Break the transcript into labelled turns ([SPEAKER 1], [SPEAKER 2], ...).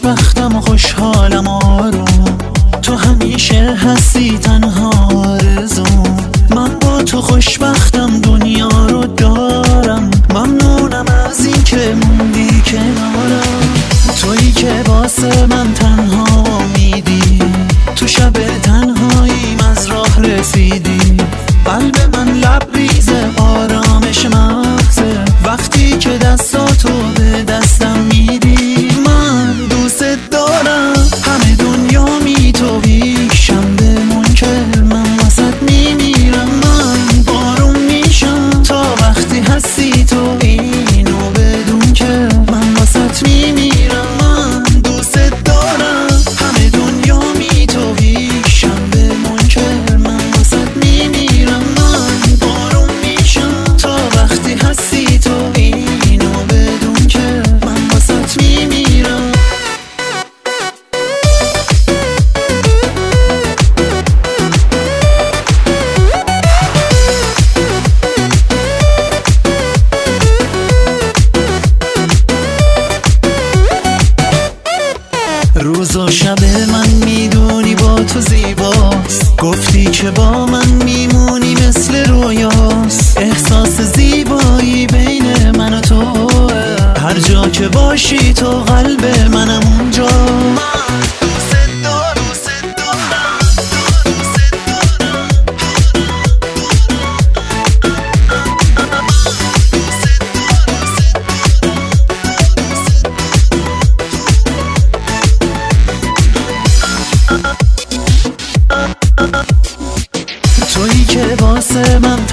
[SPEAKER 1] خوشبختم و خوشحالم آروم، تو همیشه هستی تنها آرزوم. من با تو خوشبختم دنیا رو دارم، ممنونم از این که موندی کنارم. تویی که واسه من تنها امیدی، تو شب تنهاییم از راه رسیدی. قلب من لبریز آرامش مغزه وقتی که دستاتو به دستم میدی. من دوست دارم همه دنیا میتویشم بمون که من واسط میمیرم. من بارون میشم تا وقتی هستی تو، اینو بدون که من واسط میمیرم. من دوست دارم همه دنیا میتویشم بمون که من واسط میمیرم. من بارون میشم تا وقتی هستی تو، اینو بدون که من واسط میمیرم. روز و شب من میدونی با تو زیباست، گفتی که با من میمونی مثل رویاست. احساس زیبایی بین من و تو، هر جا که باشی تو قلب منم اونجا. تویی که واسه من